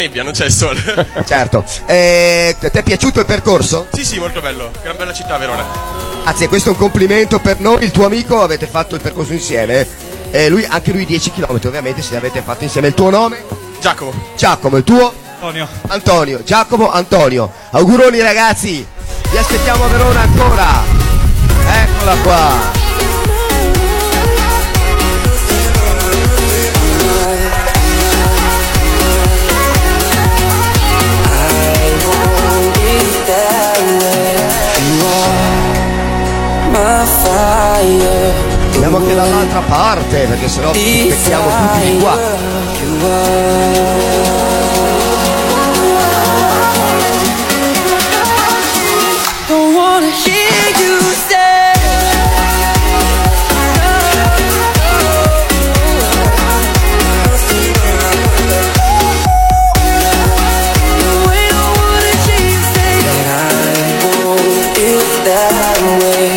nebbia, non c'è il sole. Certo. Ti è piaciuto il percorso? Sì, molto bello. Gran bella città, Verona. Anzi, questo è un complimento per noi. Il tuo amico, avete fatto il percorso insieme. Anche lui 10 km, ovviamente, se l'avete fatto insieme. Il tuo nome? Giacomo. Giacomo, il tuo? Antonio. Giacomo, Antonio. Auguroni ragazzi, vi aspettiamo a Verona ancora. Eccola qua. Andiamo anche dall'altra parte, perché sennò becchiamo tutti di qua. Don't wanna hear you say we don't wanna hear you say that I won't feel that way.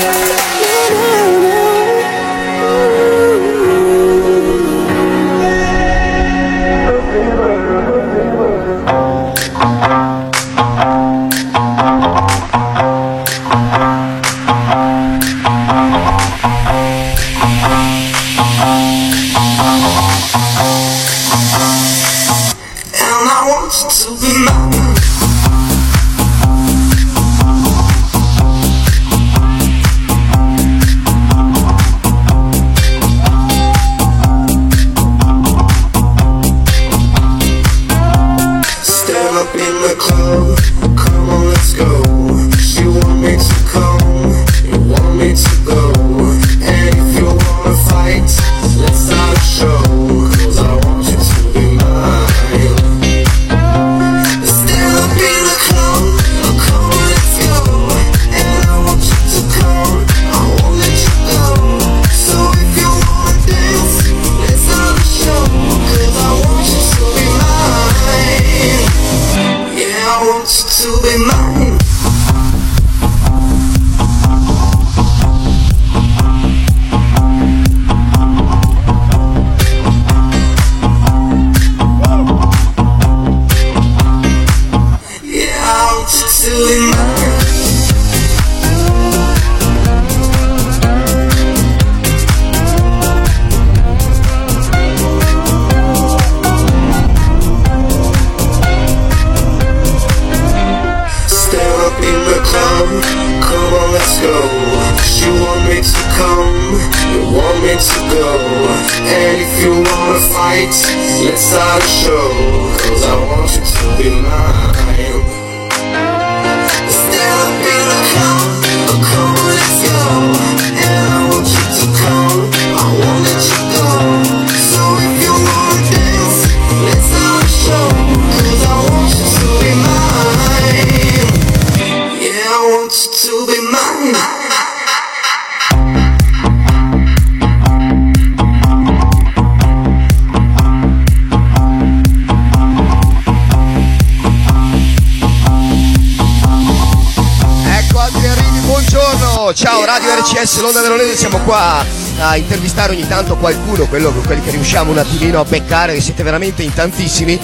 Ciao Radio RCS Londra Veronese, siamo qua a intervistare ogni tanto qualcuno, quelli che riusciamo un attimino a beccare, siete veramente in tantissimi,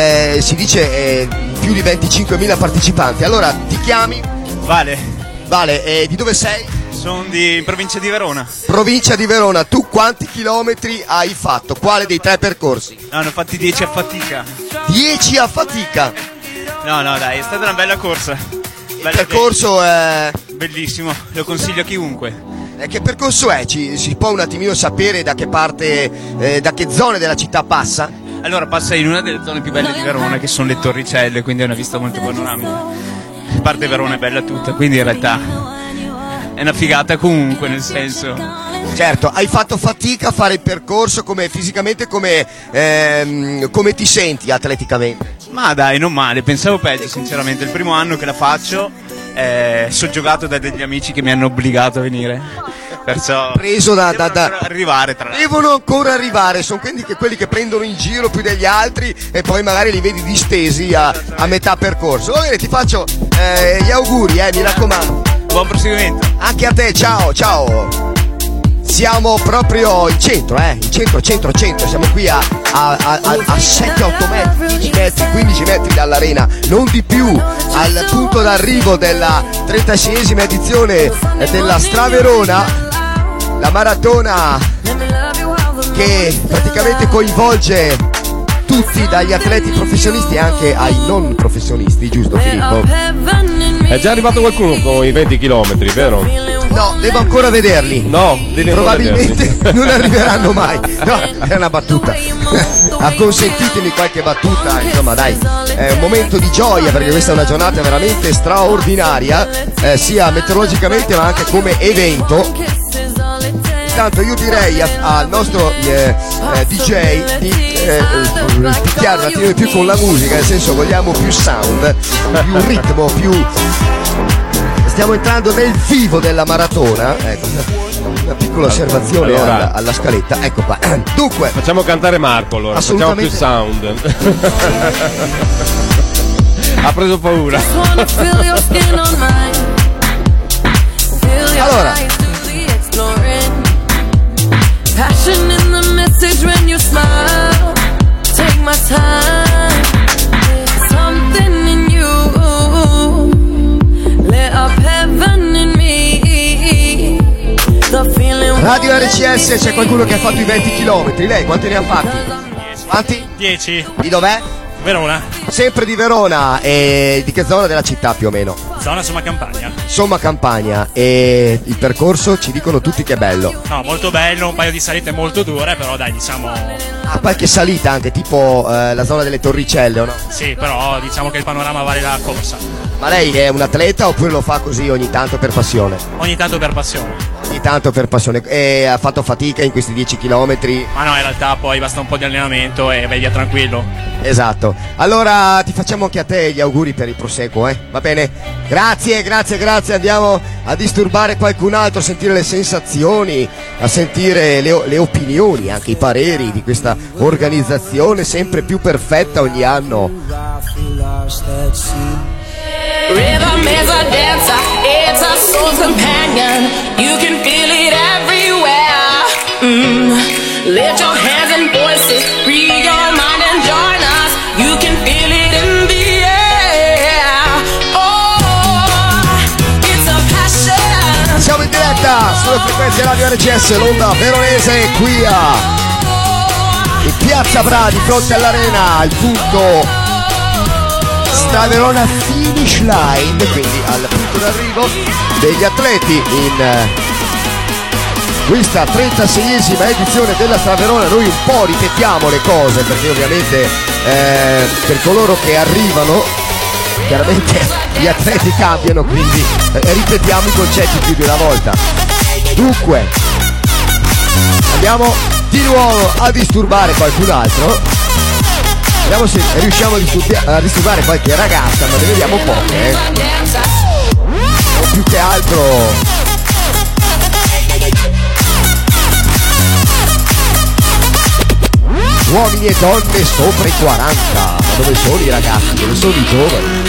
si dice più di 25.000 partecipanti. Allora, ti chiami? Vale, di dove sei? Sono in provincia di Verona. Provincia di Verona, tu quanti chilometri hai fatto? Quale dei 3 percorsi? No, ne ho fatti 10 a fatica. 10 a fatica? No, dai, è stata una bella corsa. Il percorso è bellissimo, lo consiglio a chiunque. Che percorso è? Si può un attimino sapere da che parte, da che zone della città passa? Allora, passa in una delle zone più belle di Verona, che sono le Torricelle, quindi è una vista molto panoramica. A parte Verona è bella tutta, quindi in realtà è una figata comunque, nel senso. Certo, hai fatto fatica a fare il percorso, fisicamente come ti senti atleticamente? Ma dai, non male, pensavo peggio sinceramente. Il primo anno che la faccio, soggiogato da degli amici che mi hanno obbligato a venire. Perciò preso da arrivare tra l'altro. Devono ancora arrivare, sono quelli che prendono in giro più degli altri e poi magari li vedi distesi a metà percorso. Va bene, ti faccio gli auguri, mi raccomando. Buon proseguimento. Anche a te, ciao. Siamo proprio in centro, centro. Siamo qui a 7-8 metri, 10 metri, 15 metri dall'arena, non di più, al punto d'arrivo della 36esima edizione della Straverona, la maratona che praticamente coinvolge tutti, dagli atleti professionisti anche ai non professionisti, giusto Filippo? È già arrivato qualcuno con i 20 km, vero? No, devo ancora vederli. No, probabilmente non arriveranno mai. No, è una battuta. Consentitemi qualche battuta, insomma dai, è un momento di gioia perché questa è una giornata veramente straordinaria, sia meteorologicamente ma anche come evento. Intanto io direi al nostro DJ di picchiare un attimo di più con la musica, nel senso vogliamo più sound, più ritmo, più... Stiamo entrando nel vivo della maratona, ecco, una piccola osservazione allora, alla scaletta, ecco qua. Dunque, facciamo cantare Marco allora, facciamo più sound. Ha preso paura. Allora, passion in the message when you smile. Take my time. There's something in you. Lit up heaven in me. The feeling. Radio RCS, c'è qualcuno che ha fatto i 20 km. Lei quanti ne ha fatti? Quanti? 10. Di dov'è? Verona. Sempre di Verona. E di che zona della città più o meno? Zona Somma Campagna. Somma Campagna. E il percorso ci dicono tutti che è bello. No, molto bello, un paio di salite molto dure, però dai, diciamo... Ha qualche salita anche, tipo la zona delle Torricelle, o no? Sì, però diciamo che il panorama vale la corsa. Ma lei è un atleta oppure lo fa così ogni tanto per passione? Ogni tanto per passione. Ogni tanto per passione. E ha fatto fatica in questi 10 km? Ma no, in realtà poi basta un po' di allenamento e vai via tranquillo. Esatto. Allora ti facciamo anche a te gli auguri per il proseguo, va bene? Grazie. Andiamo a disturbare qualcun altro, a sentire le sensazioni, a sentire le opinioni, anche i pareri di questa organizzazione sempre più perfetta ogni anno. Rhythm is a dancer, it's a soul companion. You can feel it everywhere. Lift your hands and voices, free your mind and join us. You can feel it in the air. Oh, it's a passion. Siamo in diretta sulle frequenze Radio RCS, l'onda veronese qui in Piazza Bra, di fronte all'arena, al punto Straverona Finish Line, quindi al punto d'arrivo degli atleti in questa 36esima edizione della Straverona. Noi un po' ripetiamo le cose perché ovviamente per coloro che arrivano chiaramente gli atleti cambiano, quindi ripetiamo i concetti più di una volta. Dunque andiamo di nuovo a disturbare qualcun altro. Vediamo se riusciamo a disturbare qualche ragazza, ma ne vediamo poche, o più che altro uomini e donne sopra i 40. Ma dove sono i ragazzi? Dove sono i giovani?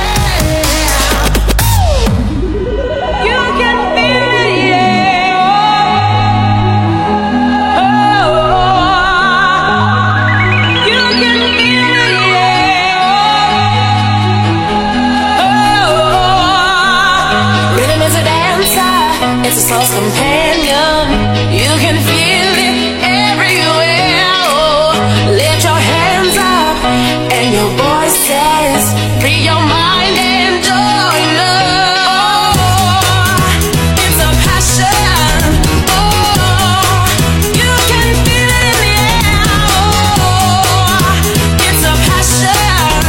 It's a soul's companion. You can feel it everywhere. Oh, lift your hands up and your voices. Free your mind and join us. Oh, it's a passion. Oh, you can feel it in the air. Oh, it's a passion.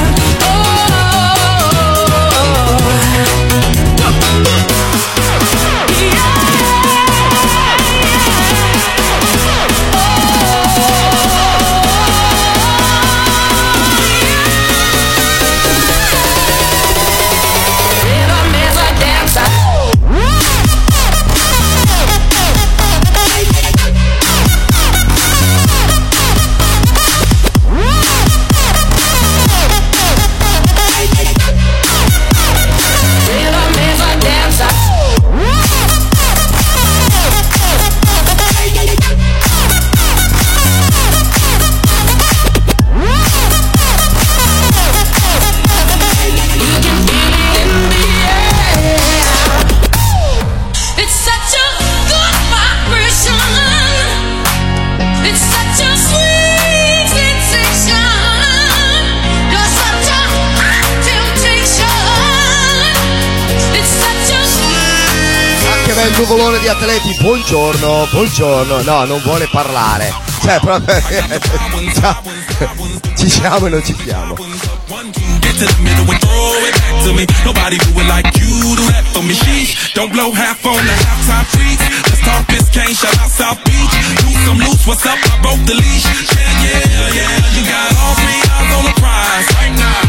Oh, yeah. nuvolone di atleti. Buongiorno, buongiorno. No, non vuole parlare. Cioè, proprio. Ci siamo e non ci siamo. Get to the middle and throw it back to me. Nobody do it like you do that for me. Sheesh, don't blow half on the halftime freaks. Let's talk Biscayne, shout out South Beach. Loose, I'm loose, what's up? I broke the leash. Yeah. You got all 3 eyes on the prize. Right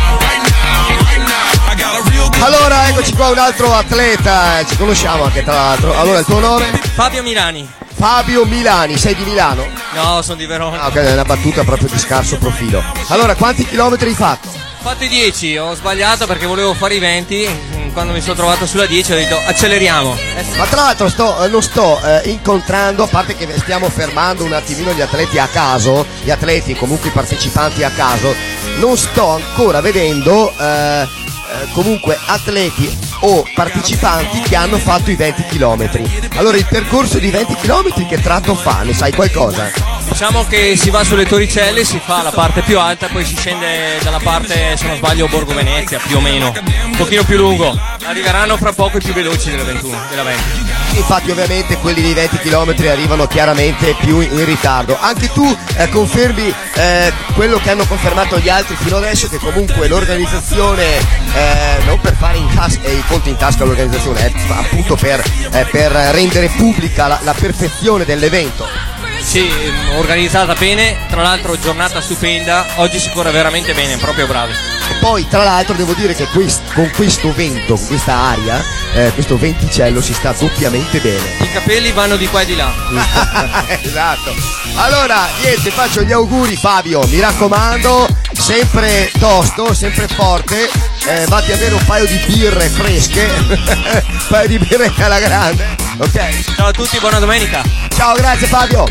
now. I got a real good... Allora, eccoci qua un altro atleta. Ci conosciamo anche tra l'altro. Allora, il tuo nome? Fabio Milani. Fabio Milani, sei di Milano? No, sono di Verona. Ah, ok, è una battuta proprio di scarso profilo. Allora, quanti chilometri hai fatto? Ho fatto i 10, ho sbagliato perché volevo fare i 20. Quando mi sono trovato sulla 10 ho detto acceleriamo. Ma tra l'altro non sto incontrando, a parte che stiamo fermando un attimino gli atleti a caso, gli atleti comunque i partecipanti a caso, non sto ancora vedendo comunque atleti o partecipanti che hanno fatto i 20 km. Allora il percorso di 20 km che tratto fa? Ne sai qualcosa? Diciamo che si va sulle Torricelle, si fa la parte più alta, poi si scende dalla parte, se non sbaglio, Borgo Venezia, più o meno, un pochino più lungo. Arriveranno fra poco i più veloci della 21, della 20. Infatti ovviamente quelli di 20 km arrivano chiaramente più in ritardo. Anche tu confermi quello che hanno confermato gli altri fino adesso, che comunque l'organizzazione, non per fare i conti in tasca all'organizzazione, è appunto per rendere pubblica la perfezione dell'evento. Sì, organizzata bene, tra l'altro giornata stupenda, oggi si corre veramente bene, proprio bravi. E poi tra l'altro devo dire che con questo vento, con questa aria, questo venticello si sta doppiamente bene. I capelli vanno di qua e di là. Esatto. Allora, niente, faccio gli auguri Fabio, mi raccomando, sempre tosto, sempre forte, vatti a bere un paio di birre fresche, un paio di birre alla grande, ok? Ciao a tutti, buona domenica. Ciao, grazie Fabio.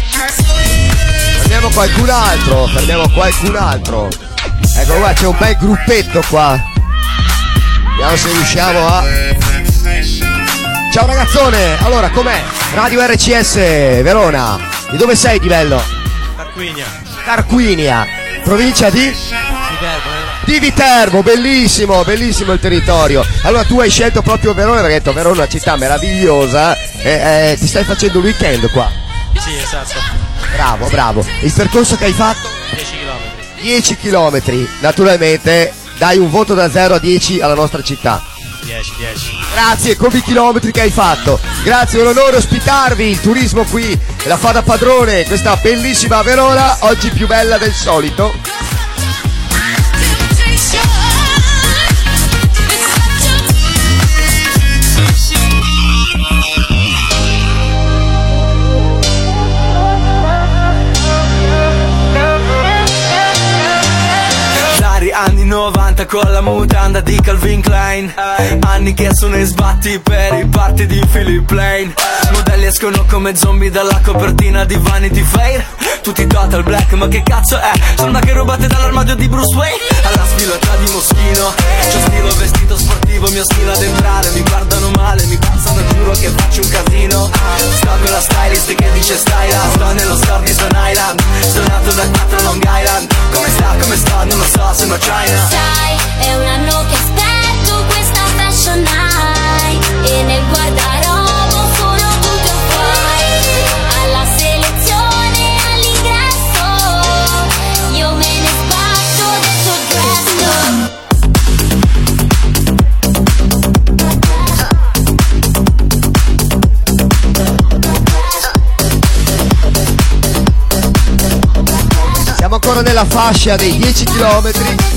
Fermiamo qualcun altro. Ecco qua, c'è un bel gruppetto qua. Vediamo se riusciamo a... Ciao ragazzone, allora com'è? Radio RCS Verona. Di dove sei di bello? Tarquinia. Provincia di? Di Viterbo, bellissimo il territorio. Allora tu hai scelto proprio Verona perché hai detto Verona è una città meravigliosa. Ti stai facendo un weekend qua? Sì, esatto. Bravo. Il percorso che hai fatto? 10 km. Naturalmente dai un voto da 0 a 10 alla nostra città. 10. Grazie, come i chilometri che hai fatto. Grazie, è un onore ospitarvi. Il turismo qui la fa da padrone. Questa bellissima Verona, oggi più bella del solito. Anni 90 con la mutanda di Calvin Klein, anni che sono in sbatti per i party di Philip Lane. Modelli escono come zombie dalla copertina di Vanity Fair. Tutti total black, ma che cazzo è? Sembra che rubate dall'armadio di Bruce Wayne. Alla sfilata di Moschino, c'ho stilo vestito sportivo, mio stile ad entrare. Mi guardano male, mi passano, giuro che faccio un casino. Sto con la stylist che dice stai là. Sto nello store di Stone Island, sono nato da 4 Long Island. Come sta, non lo so, sembra China. Sai, è un anno che aspetto questa fashion night e nel guardaroba solo tutto fuori. Alla selezione, all'ingresso, io me ne sbatto del tuo Siamo ancora nella fascia dei 10 km.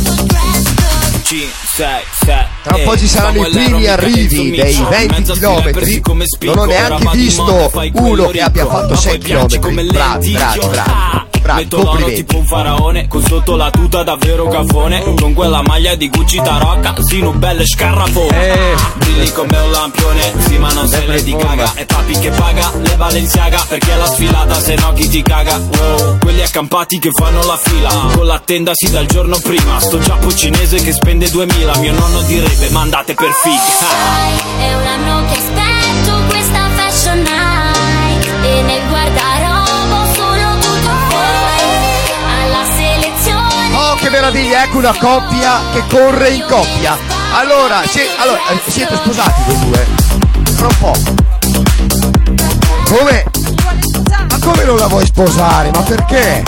Tra un po' ci saranno i primi arrivi dei 20 km. Non ho neanche visto uno che abbia fatto 6 km. Bravi. Metto tipo un faraone, con sotto la tuta davvero cafone. Con quella maglia di Gucci tarocca, sino belle scarrafone. Brilli come un lampione, sì ma non se le di caga. È papi che paga, le Balenciaga, perché la sfilata se no chi ti caga. Wow, quelli accampati che fanno la fila, con la tenda sì dal giorno prima. Sto giappo cinese che spende 2000, mio nonno direbbe mandate per figli. È un anno che aspetto questa fashion night e nel guardaroba solo tutto fuori. Alla selezione. Oh che meraviglia, ecco una coppia che corre in coppia. Allora siete sposati voi due? Tra un po'. Come? Ma come non la vuoi sposare? Ma perché?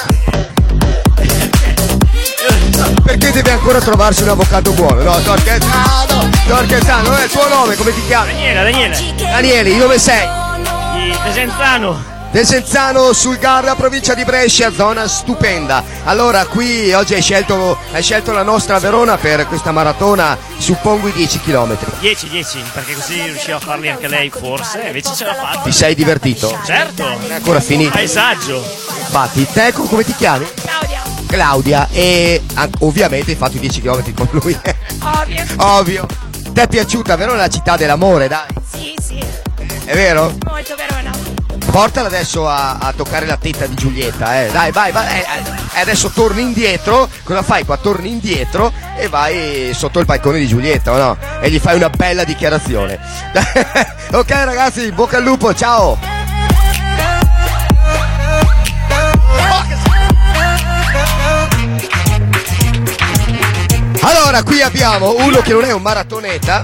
Perché deve ancora trovarsi un avvocato buono? No, sto scherzando, non è il tuo nome, come ti chiami? Daniele, di dove sei? Di Desenzano. Desenzano sul Garda, provincia di Brescia, zona stupenda. Allora, qui oggi hai scelto la nostra Verona per questa maratona, suppongo i 10 km. 10, perché così riusciva a farli anche lei forse, invece ce l'ha fatta. Ti sei divertito? Certo. Non è ancora finito. Paesaggio. Infatti, te come ti chiami? Claudia, e ovviamente hai fatto i 10 km con lui. Ovvio. Ti è piaciuta Verona, la città dell'amore, dai? Sì. È vero? Molto Verona. Portala adesso a toccare la tetta di Giulietta, Dai, vai. Adesso torni indietro. Cosa fai qua? Torni indietro e vai sotto il balcone di Giulietta, o no? E gli fai una bella dichiarazione. Ok ragazzi, bocca al lupo, ciao! Allora, qui abbiamo uno che non è un maratoneta.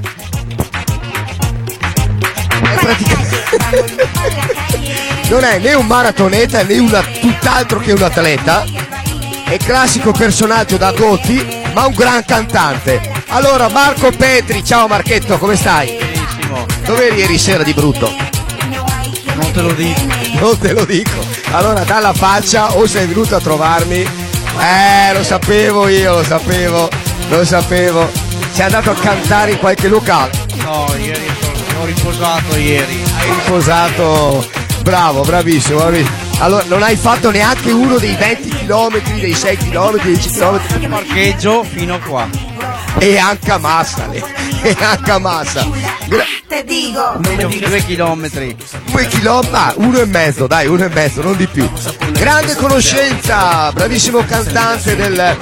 Non è né un maratoneta né tutt'altro che un atleta. È classico personaggio da Gotti, ma un gran cantante. Allora, Marco Petri, ciao Marchetto, come stai? Benissimo. Dove eri ieri sera di brutto? Non te lo dico. Non te lo dico. Allora, dalla faccia, o sei venuto a trovarmi? Lo sapevo io, lo sapevo. Sei andato a cantare in qualche locale? No, ieri ho riposato ieri. Hai riposato, bravo, bravissimo. Allora, non hai fatto neanche uno dei 20 km, dei 6 km, dei 10 km? Parcheggio fino a qua. E anche a massa, Te dico. 2 chilometri. 2 chilometri, 1,5, dai, 1,5, non di più. Grande conoscenza, bravissimo cantante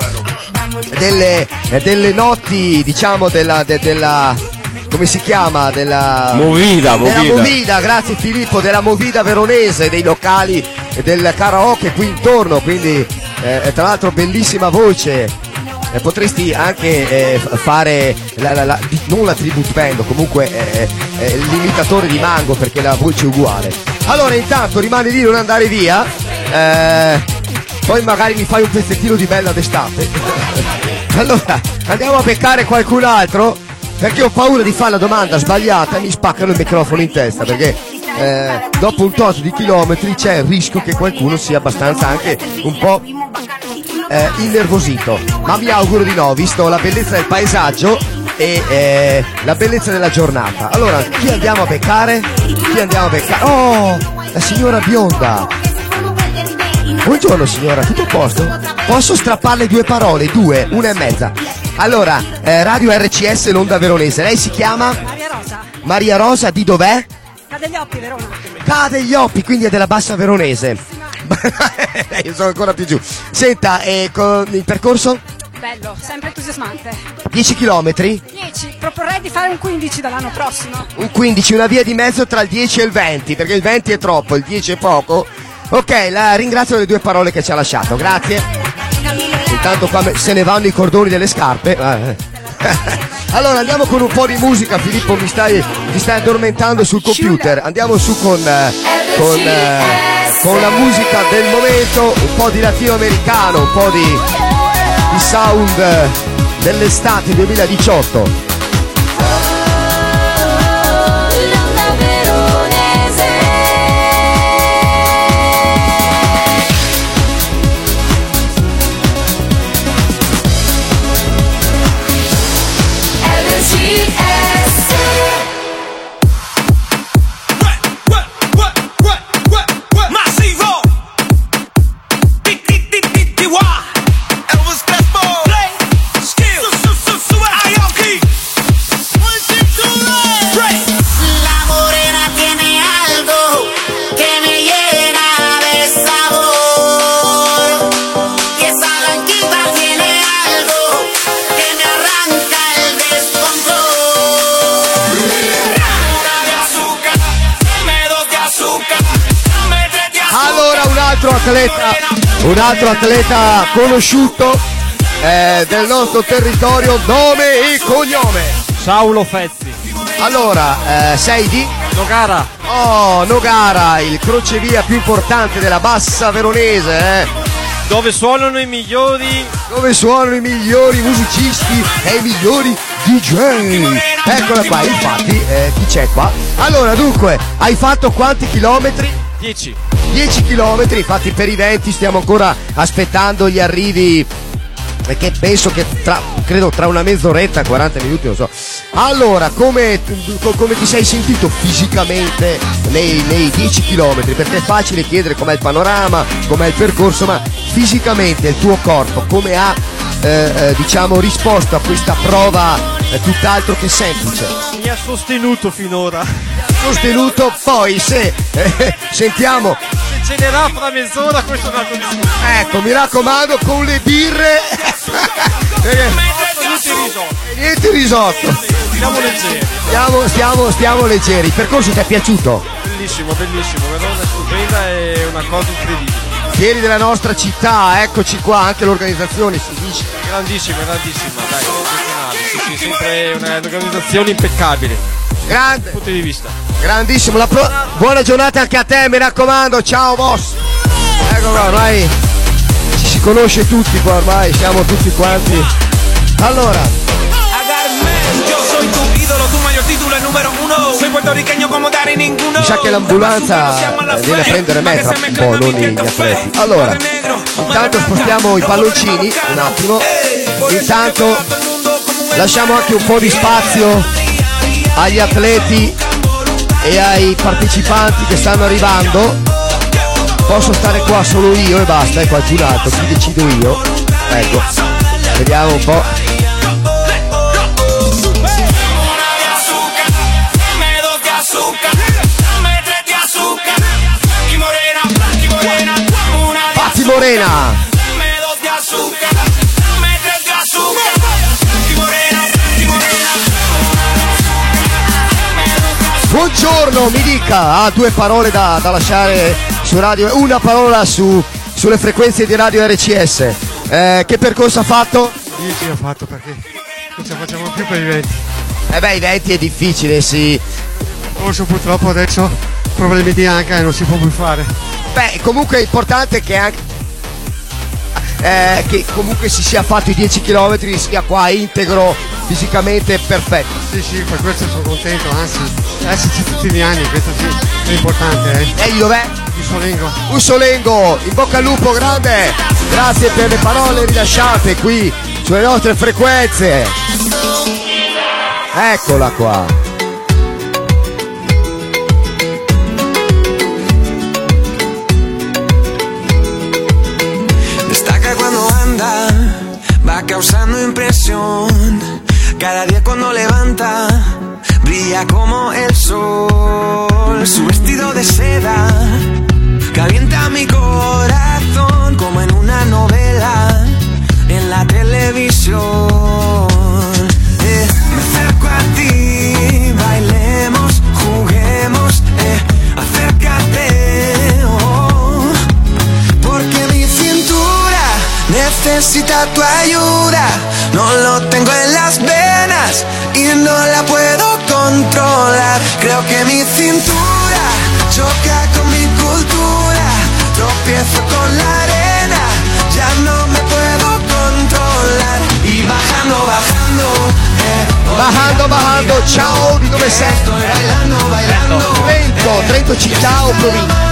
delle notti, diciamo, della come si chiama? Della Movida, grazie Filippo, della Movida veronese, dei locali del karaoke qui intorno, quindi tra l'altro bellissima voce. Potresti anche fare non la tribute band, comunque l'imitatore di Mango, perché la voce è uguale. Allora intanto rimani lì, non andare via, poi magari mi fai un pezzettino di bella d'estate. Allora andiamo a beccare qualcun altro, perché ho paura di fare la domanda sbagliata e mi spaccano il microfono in testa, perché dopo un tot di chilometri c'è il rischio che qualcuno sia abbastanza anche un po' innervosito, ma mi auguro di no, visto la bellezza del paesaggio e la bellezza della giornata. Allora, chi andiamo a beccare? Oh, la signora bionda. Buongiorno signora, tutto a posto? Posso strapparle 2 parole? 2, 1,5. Allora, Radio RCS l'onda veronese, lei si chiama? Maria Rosa, di dov'è? Cadeglioppi, Verona. Cadeglioppi, quindi è della bassa veronese. Io sono ancora più giù. Senta, con il percorso? Bello, sempre entusiasmante. 10 chilometri? 10, proporrei di fare un 15 dall'anno prossimo. Un 15, una via di mezzo tra il 10 e il 20, perché il 20 è troppo, il 10 è poco. Ok, la ringrazio delle 2 parole che ci ha lasciato, grazie. Intanto qua se ne vanno i cordoni delle scarpe. Allora andiamo con un po' di musica. Filippo, ti stai addormentando sul computer. Andiamo su con la musica del momento, un po' di latinoamericano, un po' di sound dell'estate 2018. Un altro atleta conosciuto del nostro territorio, nome e cognome. Saulo Fezzi. Allora, sei di? Nogara. Oh, Nogara, il crocevia più importante della bassa veronese, Dove suonano i migliori musicisti e i migliori DJ. Eccola qua, infatti, chi c'è qua? Allora, dunque, hai fatto quanti chilometri? 10. 10 chilometri, infatti per i 20 stiamo ancora aspettando gli arrivi, perché penso che credo tra una mezz'oretta, 40 minuti, non so. Allora, come ti sei sentito fisicamente nei 10 chilometri? Perché è facile chiedere com'è il panorama, com'è il percorso, ma fisicamente il tuo corpo come ha risposto a questa prova tutt'altro che semplice? Mi ha sostenuto finora. Sostenuto, poi se sentiamo, se ce n'era fra mezz'ora, questo è una condizione. Ecco, mi raccomando, con le birre niente risotto. Stiamo leggeri. Il percorso ti è piaciuto? Bellissimo, Verona è stupenda, è una cosa incredibile. Fieri della nostra città, eccoci qua, anche l'organizzazione si dice. Grandissima, dai, eccezionale. Sì, sempre un'organizzazione impeccabile. Grande. Punto di vista. Grandissimo, buona giornata anche a te, mi raccomando, ciao boss. Ecco qua, ormai ci si conosce tutti qua, ormai siamo tutti quanti. Allora, Yo soy tu ídolo, tu mayor título, el número uno. Soy puertorriqueño como Dari ninguno. mi sa che l'ambulanza viene a prendere me tra un po', non gli atleti. Allora, intanto spostiamo i palloncini un attimo. Intanto lasciamo anche un po' di spazio agli atleti e ai partecipanti che stanno arrivando. Posso stare qua solo io e basta, e qualcun altro, qui decido io. Ecco, vediamo un po'. Pazzi Morena. Buongiorno, mi dica, ha due parole da lasciare su radio, una parola sulle frequenze di radio RCS. Che percorso ha fatto? 10 ho fatto, perché non ce la facciamo più per i 20. I 20 è difficile, sì. Forse purtroppo adesso problemi di anca e non si può più fare. Beh, comunque è importante che anche che comunque si sia fatto i 10 km, sia qua integro, fisicamente perfetto. Sì, per questo sono contento, anzi, esserci tutti gli anni, questo sì, è importante. Lei dov'è? Ussolengo. Ussolengo, in bocca al lupo, grande! Grazie per le parole rilasciate qui sulle nostre frequenze. Eccola qua. Va causando impresión. Cada día cuando levanta brilla como el sol. Su vestido de seda calienta mi corazón como en una novela en la televisión. Me acerco a ti, bailemos, juguemos, acércate, oh, porque mi cintura necesita tu ayuda. No lo tengo en las venas y no la puedo controlar. Creo que mi cintura choca con mi cultura. Tropiezo con la arena, ya no me puedo controlar. Y bajando, Bajando, ciao, di dove sei? Trento, città o provincia?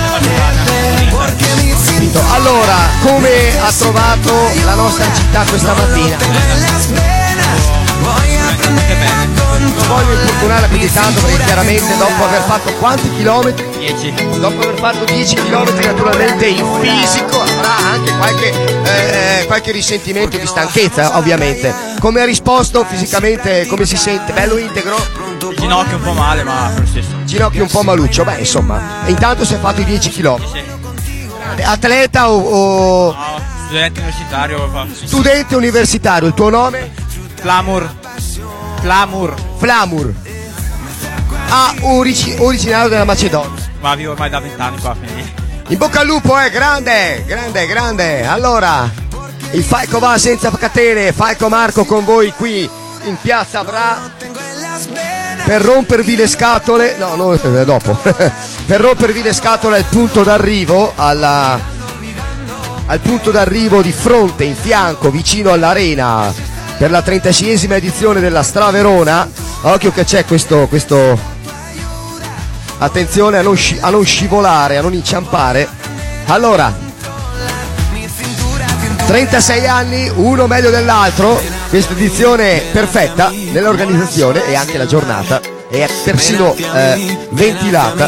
Allora, come ha trovato la nostra città questa mattina? Non voglio importunare più di tanto, perché chiaramente dopo aver fatto quanti chilometri? 10. Dopo aver fatto 10 chilometri naturalmente il fisico avrà anche qualche risentimento di stanchezza, ovviamente. Come ha risposto fisicamente, come si sente? Bello integro? Il ginocchio un po' male, ma lo stesso. Ginocchio un po' maluccio, beh insomma. E intanto si è fatto i 10 chilometri. Atleta o... No, studente universitario. Studente universitario, il tuo nome? Flamur. Originario della Macedonia. Ma vivo ormai da 20 anni qua, quindi. In bocca al lupo, grande. Allora, il Falco va senza catene, Falco Marco con voi qui in Piazza Bra. per rompervi le scatole, dopo, per rompervi le scatole al punto d'arrivo, al punto d'arrivo di fronte, in fianco, vicino all'arena, per la 36esima edizione della Straverona. Occhio che c'è questo attenzione a non scivolare, a non inciampare. Allora, 36 anni, uno meglio dell'altro, questa edizione perfetta nell'organizzazione, e anche la giornata è persino ventilata.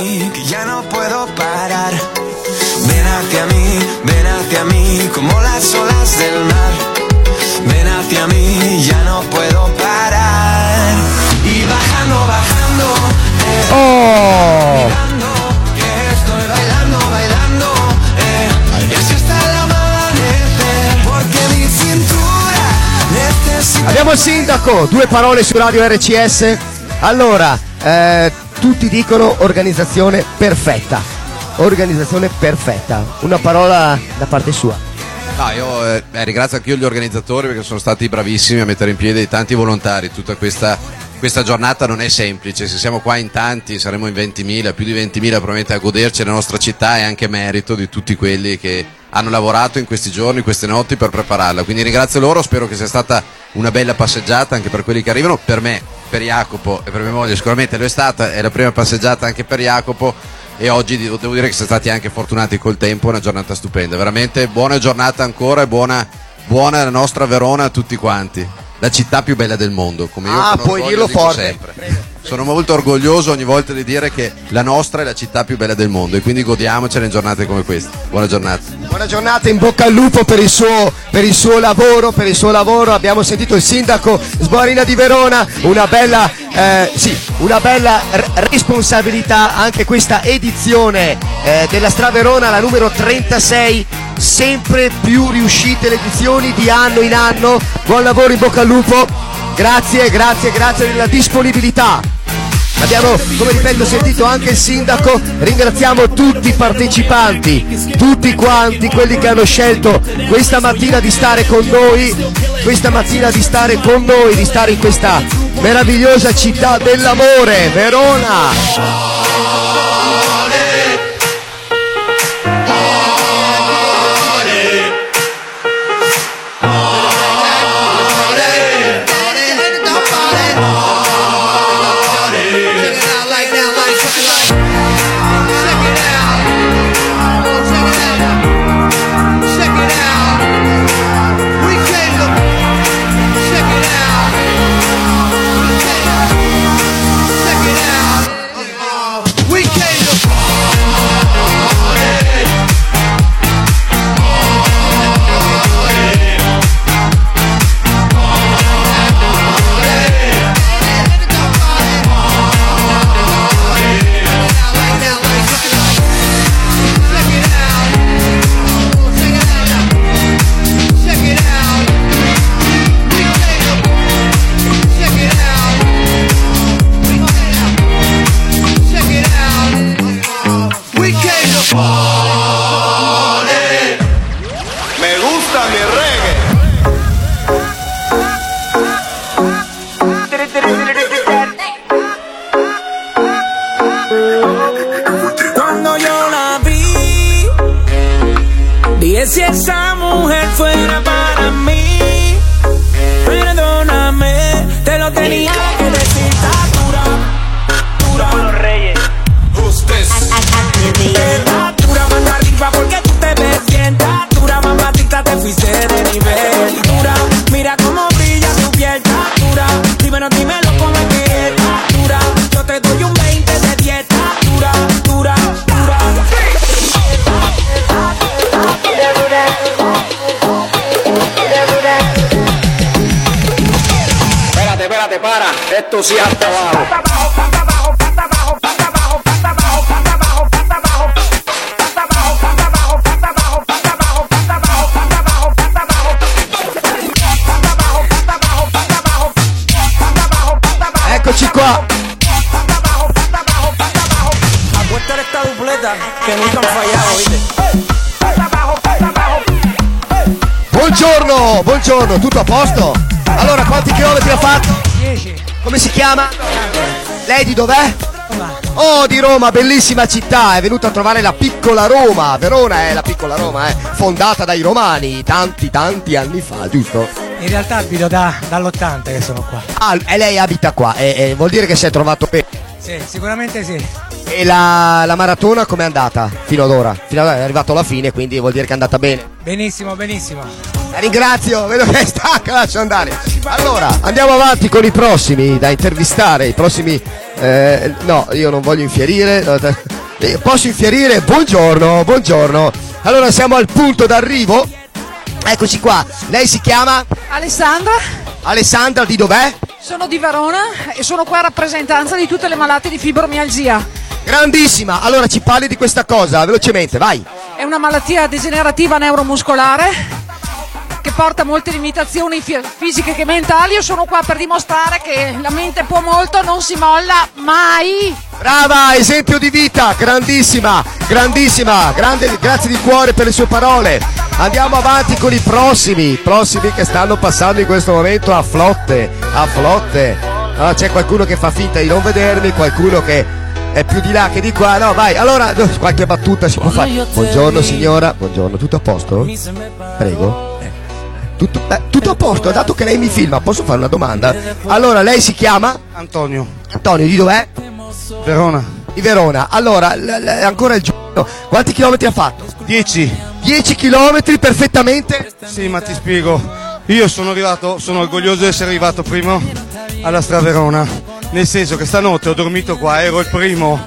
Ven hacia mí, como las olas del mar. Ven hacia mí, ya no puedo parar. Y bajando, bajando, que estoy bailando, bailando, y así hasta el amanecer, porque mi cintura necesita. Abbiamo il sindaco, 2 parole su Radio RCS. Allora, tutti dicono organizzazione perfetta. Organizzazione perfetta, una parola da parte sua. No, io ringrazio anch'io gli organizzatori, perché sono stati bravissimi a mettere in piedi tanti volontari. Tutta questa giornata non è semplice, se siamo qua in tanti, saremo in 20.000, più di 20.000 probabilmente a goderci la nostra città, è anche merito di tutti quelli che hanno lavorato in questi giorni, queste notti per prepararla. Quindi ringrazio loro, spero che sia stata una bella passeggiata anche per quelli che arrivano. Per me, per Jacopo e per mia moglie sicuramente lo è stata, è la prima passeggiata anche per Jacopo. E oggi devo dire che siamo stati anche fortunati col tempo, una giornata stupenda, veramente buona giornata ancora, e buona la nostra Verona a tutti quanti, la città più bella del mondo, come io puoi dirlo forte. Sempre. Sono molto orgoglioso ogni volta di dire che la nostra è la città più bella del mondo, e quindi godiamocela in giornate come queste. Buona giornata. Buona giornata, in bocca al lupo per il suo lavoro. Abbiamo sentito il sindaco Sborina di Verona, una bella responsabilità anche questa edizione della Straverona, la numero 36, sempre più riuscite le edizioni di anno in anno. Buon lavoro, in bocca al lupo. Grazie della disponibilità. Abbiamo, come ripeto, sentito anche il sindaco. Ringraziamo tutti i partecipanti, tutti quanti quelli che hanno scelto questa mattina di stare con noi, di stare in questa meravigliosa città dell'amore, Verona. Si esa mujer fuera para mí, perdóname, te lo tenía que decir. Dura, los reyes. Dura, mano arriba porque tú te ves bien. Dura, mamacita, te fuiste de nivel. Dura, mira cómo brilla tu piel. Dura, dímelo cómo es que es. Dura, yo te doy un 20 de dieta. Dura. Espérate, para, esto sí hasta abajo. Eccoci qua. Apuesta esta dupleta que nunca han fallado, ¿viste? Buongiorno, tutto a posto? Allora, quanti chilometri ha fatto? 10. Come si chiama? Lei di dov'è? Oh, di Roma, bellissima città, è venuta a trovare la piccola Roma. Verona è la piccola Roma, fondata dai romani tanti anni fa, giusto? In realtà abito dall'80 che sono qua. Ah, e lei abita qua, vuol dire che si è trovato bene? Sì, sicuramente sì. E la maratona com'è andata fino ad ora? Fino ad ora è arrivato alla fine, quindi vuol dire che è andata bene. Benissimo, benissimo. La ringrazio, vedo che è stanca, lascio andare. Allora, andiamo avanti con i prossimi da intervistare, i prossimi... no, io non voglio infierire. Posso infierire? Buongiorno. Allora siamo al punto d'arrivo. Eccoci qua. Lei si chiama? Alessandra. Alessandra, di dov'è? Sono di Verona e sono qua a rappresentanza di tutte le malate di fibromialgia. Grandissima. Allora ci parli di questa cosa, velocemente, vai. È una malattia degenerativa neuromuscolare che porta molte limitazioni fisiche che mentali. Io sono qua per dimostrare che la mente può molto, non si molla mai. Brava, esempio di vita, grandissima, grande, grazie di cuore per le sue parole. Andiamo avanti con i prossimi che stanno passando in questo momento a flotte. Allora, c'è qualcuno che fa finta di non vedermi, qualcuno che è più di là che di qua. No, vai, allora qualche battuta si può fare. Buongiorno signora, buongiorno, tutto a posto? Prego. Tutto a posto, dato che lei mi filma, posso fare una domanda? Allora, lei si chiama? Antonio. Antonio, di dov'è? Verona. Di Verona. Allora, ancora il giorno. Quanti chilometri ha fatto? 10. 10 chilometri perfettamente? Sì, ma ti spiego. Io sono orgoglioso di essere arrivato primo alla Straverona. Nel senso che stanotte ho dormito qua, ero il primo.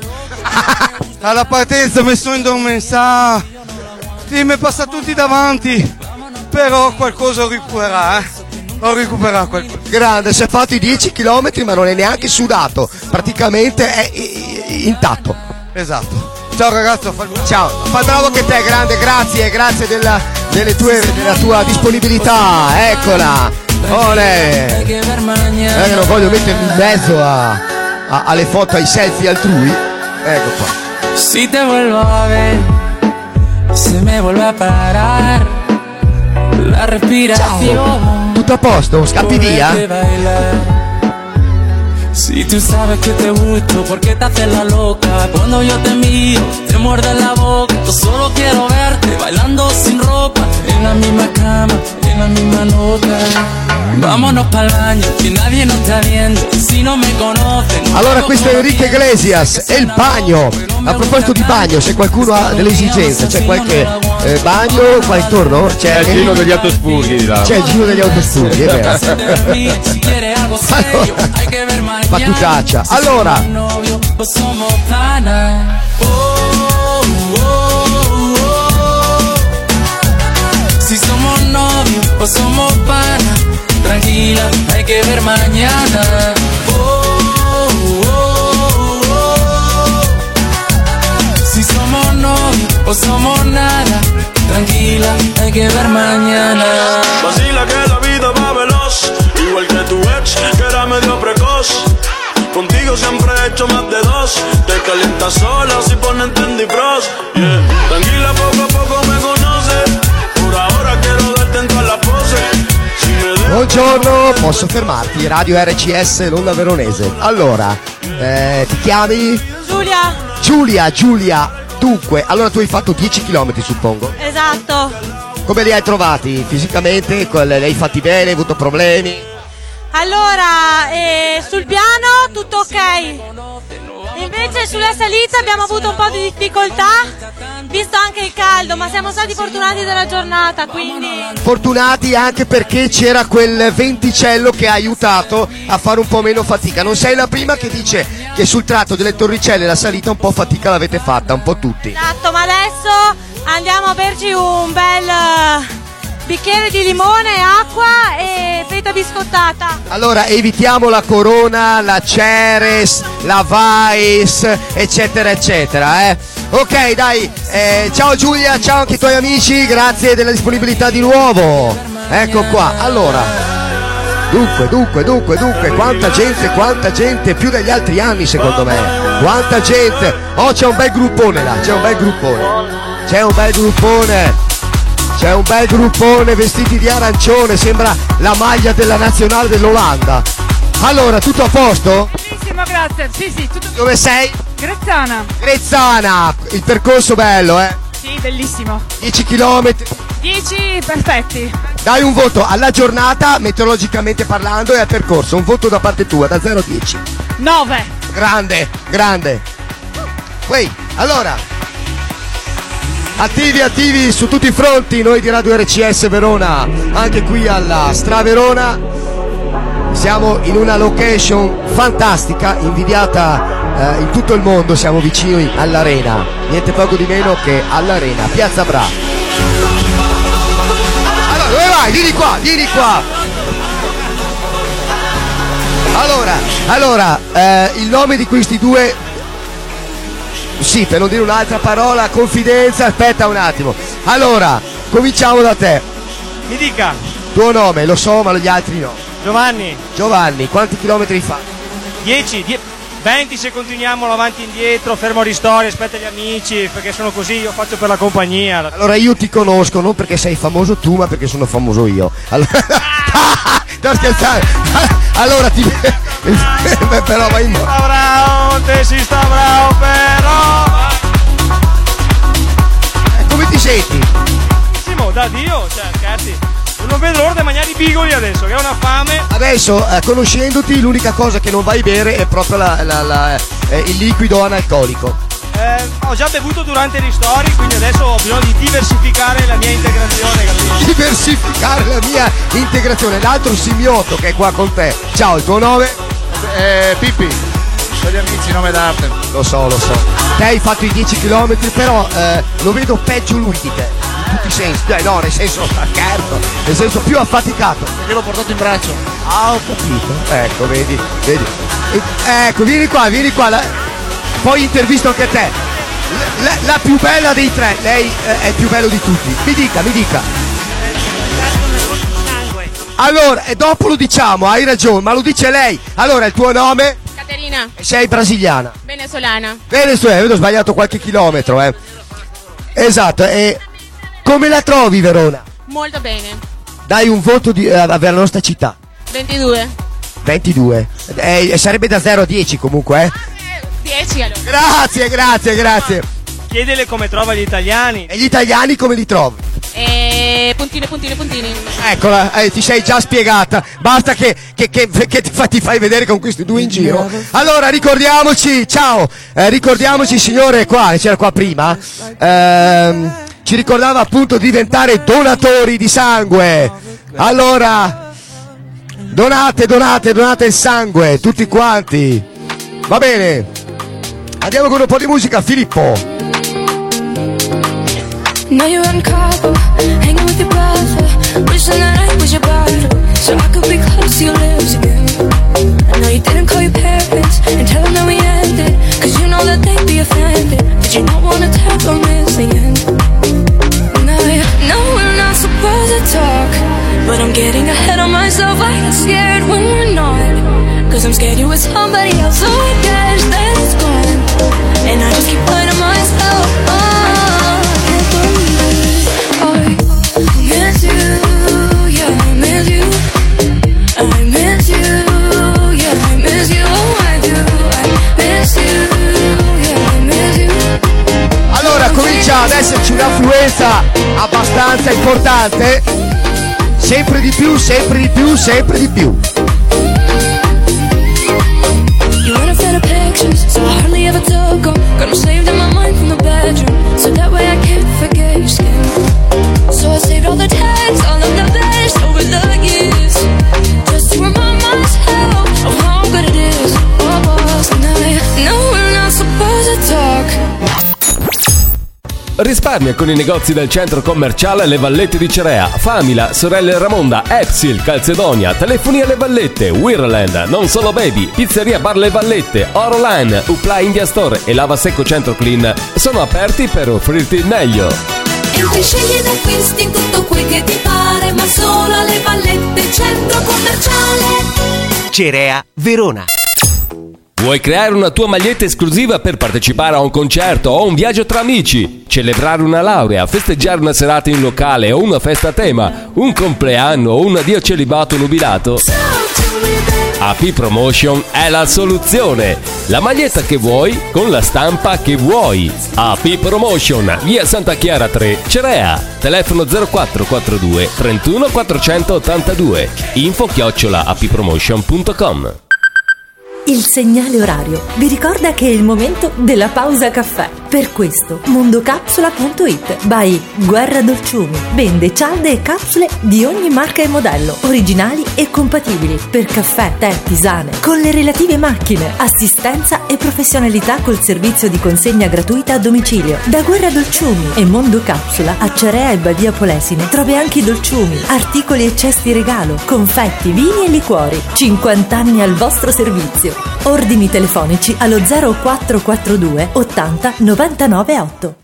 Alla partenza mi sono indormentato. Sì, mi è passato tutti davanti. Però qualcosa ho recuperato qualcosa. Grande, si è fatto i 10 km ma non è neanche sudato, praticamente è intatto. Esatto. Ciao ragazzo, ciao, fa bravo che te, grande, grazie della tua disponibilità, eccola. Olè. Non voglio mettermi in mezzo alle foto, ai selfie altrui. Ecco qua. Si te vuelvo a ver, se me vuelve a parar la respiración. Ciao. Tutto a posto? Scappi via? Si tú sabes que te gusto, porque te haces la loca. Cuando yo te miro, te muerde la boca. Yo solo quiero verte bailando sin ropa, en la misma cama, en la misma nota. Vámonos pa'l baño, que nadie nos está viendo. Si no me conocen. Allora, questo è Enrique Iglesias e il bagno. A proposito di bagno, se qualcuno ha delle esigenze, c'è qualche bagno qua intorno? C'è il giro degli autospurghi di là. C'è il giro degli autospurghi, è vero. Allora, battutaccia. Allora, si somos novios o somos pana, tranquila, hay que ver mañana. Si somos novios o somos nada, tranquila, hay que ver mañana. Vacila que la vida va veloz, igual que tu ex, que era medio precoz. Contigo siempre he hecho más de dos. Te calientas sola si ponen Tendy Bros. Yeah. Tranquila, poco a poco me conoces. Por ahora quiero darte en todas las poses. Buongiorno, posso fermarti? Radio RCS, l'onda veronese. Allora, ti chiami? Giulia. Dunque, allora tu hai fatto 10 km, suppongo? Esatto. Come li hai trovati fisicamente? Li hai fatti bene? Hai avuto problemi? Allora, sul piano tutto ok. Invece sulla salita abbiamo avuto un po' di difficoltà, visto anche il caldo, ma siamo stati fortunati della giornata, quindi... Fortunati anche perché c'era quel venticello che ha aiutato a fare un po' meno fatica. Non sei la prima che dice che sul tratto delle Torricelle la salita un po' fatica l'avete fatta, un po' tutti. Esatto, ma adesso andiamo a berci un bel bicchiere di limone, acqua e feta biscottata. Allora evitiamo la Corona, la Ceres, la Vice, eccetera eccetera, Ok, dai, ciao Giulia, ciao anche ai tuoi amici, grazie della disponibilità di nuovo. Ecco qua, allora. Dunque, quanta gente, più degli altri anni secondo me. Quanta gente. Oh, c'è un bel gruppone là, c'è un bel gruppone vestiti di arancione, sembra la maglia della nazionale dell'Olanda. Allora, tutto a posto? Benissimo, grazie. Sì, tutto. Dove sei? Grezzana. Grezzana, il percorso bello, Sì, bellissimo. 10 km. 10 perfetti. Dai un voto alla giornata, meteorologicamente parlando, e al percorso. Un voto da parte tua, da 0 a 10. 9. Grande. Poi, allora, attivi su tutti i fronti, noi di Radio RCS Verona, anche qui alla Stra Verona. Siamo in una location fantastica, invidiata in tutto il mondo, siamo vicini all'Arena, niente poco di meno che all'Arena, Piazza Bra. Allora, dove vai? Vieni qua! Allora, il nome di questi due, sì, per non dire un'altra parola, confidenza, aspetta un attimo. Allora, cominciamo da te. Mi dica. Tuo nome, lo so, ma gli altri no. Giovanni, quanti chilometri fa? 10, 20 se continuiamo avanti e indietro, fermo ristori, aspetta gli amici, perché sono così, io faccio per la compagnia. Allora io ti conosco, non perché sei famoso tu, ma perché sono famoso io. Allora, sto scherzando. Allora ti... però vai in... Si sta bravo, però... Come ti senti? Benissimo, da Dio, cioè scherzi. Non vedo l'ora di mangiare i bigoli adesso, che ho una fame. Adesso, conoscendoti, l'unica cosa che non vai a bere è proprio il liquido analcolico. Ho già bevuto durante i ristori, quindi adesso ho bisogno di diversificare la mia integrazione. Diversificare la mia integrazione. L'altro simioto che è qua con te. Ciao, il tuo nome? Pippi. Sono gli amici, nome d'arte. Lo so. Te hai fatto i 10 km, però lo vedo peggio lui di te. In tutti i sensi. No, nel senso, scherzo. Nel senso più affaticato. Perché l'ho portato in braccio. Ah, ho capito. Ecco, vedi. Ecco, vieni qua. Poi intervisto anche te. La più bella dei tre. Lei è il più bello di tutti. Mi dica. Allora, e dopo lo diciamo, hai ragione, ma lo dice lei. Allora, il tuo nome? Caterina. Sei brasiliana? Venezuelana. Vedo sbagliato qualche chilometro, Esatto, e come la trovi Verona? Molto bene. Dai un voto per la nostra città. 22. 22. Sarebbe da 0 a 10 comunque, 10 allora. Grazie. Chiedele come trova gli italiani. E gli italiani come li trovi? Puntini. Eccola, ti sei già spiegata. Basta che ti fai vedere con questi due in giro. Allora, ricordiamoci, ciao. Ricordiamoci, signore, c'era qua prima. Ci ricordava appunto di diventare donatori di sangue. Allora, donate il sangue, tutti quanti. Va bene. Andiamo con un po' di musica, Filippo. Now you're in Cabo, hanging with your brother, wishing that I was your brother, so I could be close to your lips again. I know you didn't call your parents and tell them that we ended, cause you know that they'd be offended, but you don't wanna tell them it's the end. Now you know we're not supposed to talk, but I'm getting ahead of myself. I get scared when we're not, cause I'm scared you with somebody else, so I guess that it's gone, and I just keep putting myself on. Allora comincia ad esserci un'affluenza abbastanza importante, sempre di più. You run a fan of pictures, so I hardly ever took them. Got them saved in my mind from the bedroom, so that way I can't forget your skin. So I saved all the texts, all of the best over the years, just to remind myself of how good it is. Oh, boss, no, we're not supposed to talk. Risparmia con i negozi del centro commerciale Le Vallette di Cerea, Famila, Sorelle Ramonda, Epsil, Calzedonia, Telefoni alle Vallette, Wirland, Non Solo Baby, Pizzeria Bar Le Vallette, Oroline, Upla India Store e Lava Secco Centro Clean sono aperti per offrirti il meglio. Entri, scegli ed acquisti tutto quel che ti pare, ma solo alle Vallette, centro commerciale Cerea Verona. Vuoi creare una tua maglietta esclusiva per partecipare a un concerto o un viaggio tra amici, celebrare una laurea, festeggiare una serata in locale o una festa a tema, un compleanno o un addio celibato nubilato? AP Promotion è la soluzione. La maglietta che vuoi con la stampa che vuoi. AP Promotion, via Santa Chiara 3, Cerea. Telefono 0442 31 482. info@appromotion.com. Il segnale orario vi ricorda che è il momento della pausa caffè. Per questo mondocapsula.it by Guerra Dolciumi vende cialde e capsule di ogni marca e modello, originali e compatibili per caffè, tè, tisane, con le relative macchine, assistenza e professionalità col servizio di consegna gratuita a domicilio. Da Guerra Dolciumi e Mondo Capsula a Cerea e Badia Polesine trovi anche i dolciumi, articoli e cesti regalo, confetti, vini e liquori. 50 anni al vostro servizio. Ordini telefonici allo 0442 80 99 8.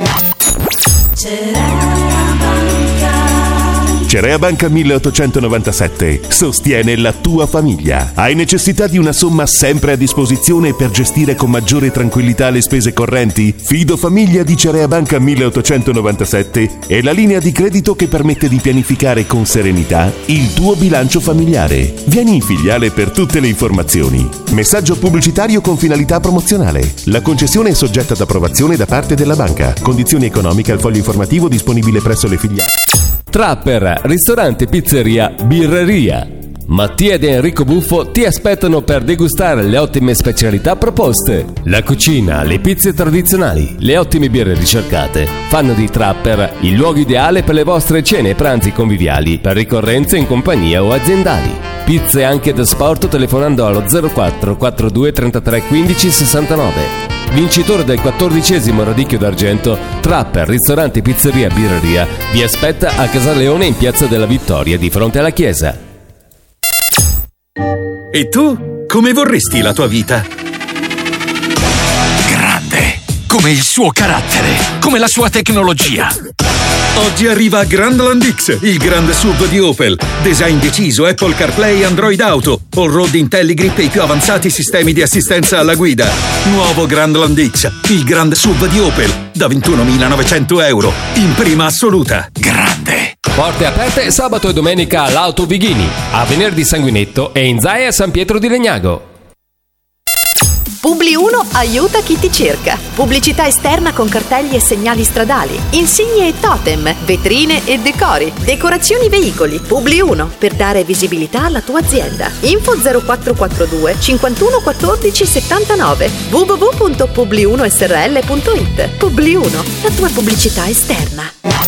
Cerea Banca 1897 sostiene la tua famiglia. Hai necessità di una somma sempre a disposizione per gestire con maggiore tranquillità le spese correnti? Fido Famiglia di Cerea Banca 1897 è la linea di credito che permette di pianificare con serenità il tuo bilancio familiare. Vieni in filiale per tutte le informazioni. Messaggio pubblicitario con finalità promozionale. La concessione è soggetta ad approvazione da parte della banca. Condizioni economiche al foglio informativo disponibile presso le filiali. Trapper, ristorante, pizzeria, birreria. Mattia ed Enrico Buffo ti aspettano per degustare le ottime specialità proposte. La cucina, le pizze tradizionali, le ottime birre ricercate fanno di Trapper il luogo ideale per le vostre cene e pranzi conviviali, per ricorrenze in compagnia o aziendali. Pizze anche da sport telefonando allo 04 42 33 15 69. Vincitore del 14° Radicchio d'Argento, Trapper, ristorante, pizzeria, birreria vi aspetta a Casaleone in Piazza della Vittoria di fronte alla chiesa. E tu? Come vorresti la tua vita? Grande, come il suo carattere, come la sua tecnologia. Oggi arriva Grandland X, il grande SUV di Opel. Design deciso, Apple CarPlay, Android Auto, on-road IntelliGrip e i più avanzati sistemi di assistenza alla guida. Nuovo Grandland X, il grande SUV di Opel, da 21.900 euro, in prima assoluta. Grande. Porte aperte sabato e domenica all'Auto Vighini, a Venerdì Sanguinetto e in Zaia San Pietro di Legnago. Publi 1 aiuta chi ti cerca. Pubblicità esterna con cartelli e segnali stradali, insigne e totem, vetrine e decori, decorazioni veicoli. Publi 1 per dare visibilità alla tua azienda. Info 0442 51 14 79 www.publi1srl.it. Publi 1, la tua pubblicità esterna.